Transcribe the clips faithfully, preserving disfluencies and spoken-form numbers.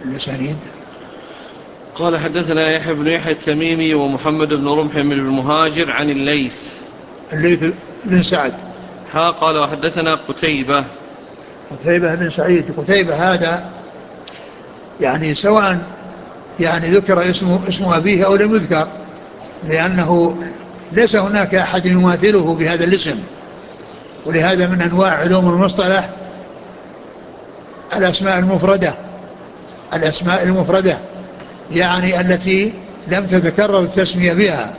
الأسانيد. قال حدثنا يحيى بن يحيى التميمي ومحمد بن رمح بن المهاجر عن الليث الليث بن سعد. ها قال وحدثنا قتيبة قتيبة بن سعيد. قتيبة هذا يعني سواء يعني ذكر اسمه اسم أبيه أو لم يذكر، لأنه ليس هناك أحد يماثله بهذا الاسم. ولهذا من أنواع علوم المصطلح الأسماء المفردة. الأسماء المفردة يعني التي لم تتكرر التسمية بها.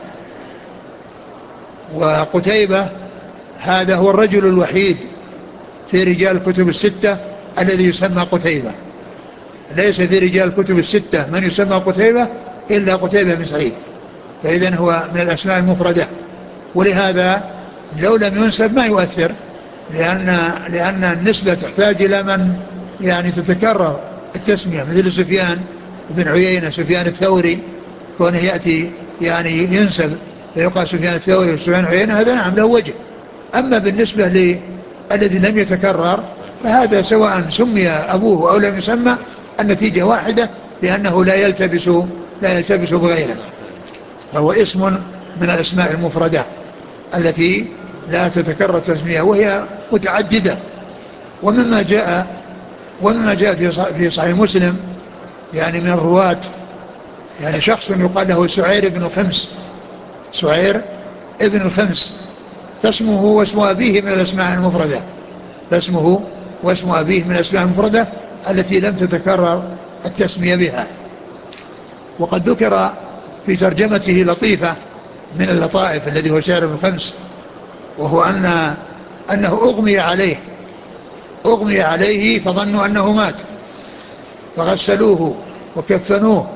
وقتيبة هذا هو الرجل الوحيد في رجال الكتب الستة الذي يسمى قتيبة. ليس في رجال الكتب الستة من يسمى قتيبة إلا قتيبة بن سعيد، فإذن هو من الأسماء المفردة. ولهذا لو لم ينسب ما يؤثر، لأن, لأن النسبة تحتاج إلى من يعني تتكرر التسمية، مثل سفيان بن عيينة، سفيان الثوري، كونه يأتي يعني ينسب فيقال سفيان الثوري وسفيان عيينة، هذا نعم له وجه. أما بالنسبة للذي لم يتكرر فهذا سواء سمي أبوه أو لم يسمى النتيجة واحدة، لأنه لا يلتبس لا يلتبس بغيره، فهو اسم من الأسماء المفردة التي لا تتكرر تسمية وهي متعددة. ومما جاء ومما جاء في صحيح مسلم يعني من الرواة يعني شخص يقال له سعير بن الخمس. سعير ابن الخمس، فاسمه واسم أبيه من الأسماء المفردة. فاسمه واسم أبيه من الأسماء المفردة التي لم تتكرر التسمية بها. وقد ذكر في ترجمته لطيفة من اللطائف الذي هو شعر ابن الخمس، وهو أن أنه أغمي عليه أغمي عليه فظنوا أنه مات، فغسلوه وكفنوه،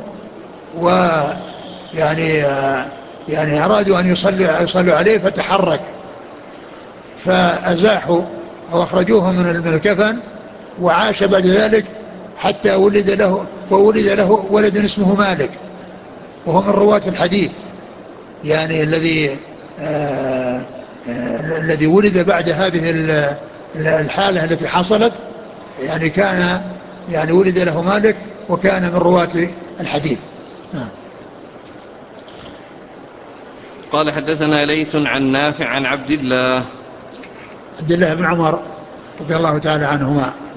ويعني يعني أرادوا أن يصلوا, يصلوا عليه فتحرك، فأزاحوا وأخرجوه من الكفن، وعاش بعد ذلك حتى ولد له وولد له ولد اسمه مالك، وهو من رواة الحديث، يعني الذي آه آه الذي ولد بعد هذه الحالة التي حصلت، يعني كان يعني ولد له مالك وكان من رواة الحديث. نعم. قال حدثنا ليث عن نافع عن عبد الله عبد الله بن عمر رضي الله تعالى عنهما